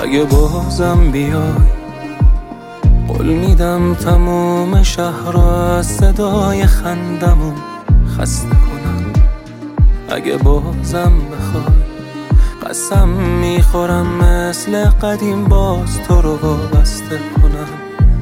اگه بازم بیای قول میدم تموم شهر رو از صدای خندمون خسته کنم. اگه بازم بخوای قسم میخورم مثل قدیم باز تو رو وابسته کنم.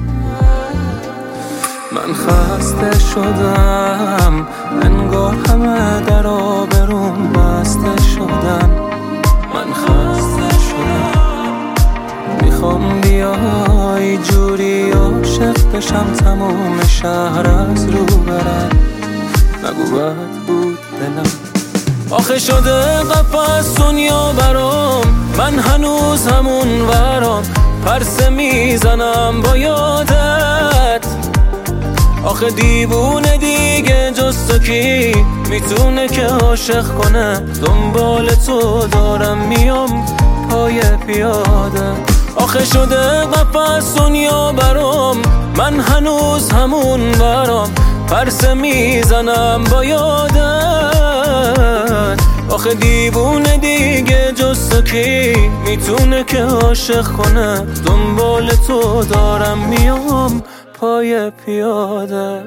من خسته شدم انگار همه در آبروم بسته شدن. من خسته شدم میخوام بیای جوری عاشق بشم تموم شهر از رو برن. نگو بد بود دلم آخه شده قفس دنیا برام. من هنوز همون ورام پرسه میزنم با یادت. آخه دیوونه دیگه جز تو کی میتونه که عاشق کنه؟ دنبال تو دارم میام پای پیاده. آخه شده قفس دنیا برام. من هنوز همون برام پرسه میزنم با یادت. آخه دیوونه دیگه جز تو کی میتونه که عاشق کنه؟ دنبال تو دارم میام پای پیاده.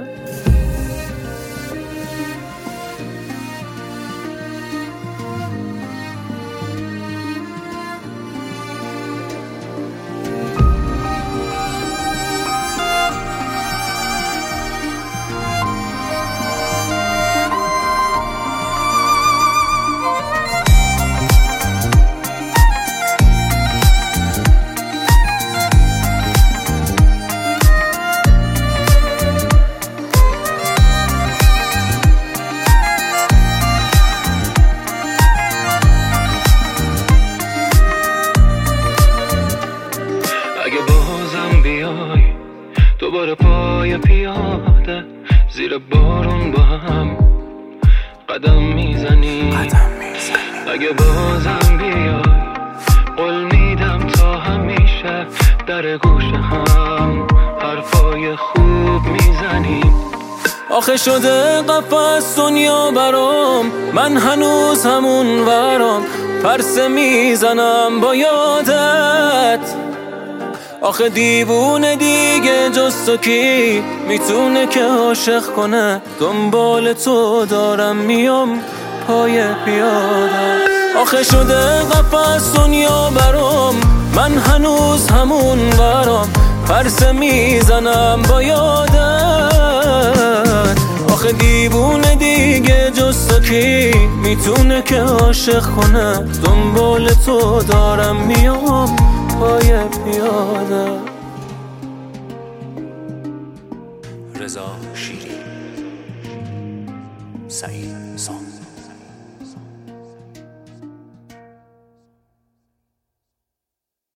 اگه بازم بیای دوباره پای پیاده زیر بارون با هم قدم میزنی. اگه بازم بیای قول میدم تا همیشه در گوش هم حرفای خوب میزنی. آخه شده قفس دنیا برام. من هنوز همون ورام پرسه میزنم با یادت. آخه دیوونه دیگه جز تو کی میتونه که عاشق کنه؟ دنبال تو دارم میام پای پیاده. آخه شده قفس دنیا برام. من هنوز همون برام پرسه میزنم با یادت. آخه دیوونه دیگه جز تو کی میتونه که عاشق کنه؟ دنبال تو دارم میام پای پیاده. رضا شیری، سعید سام.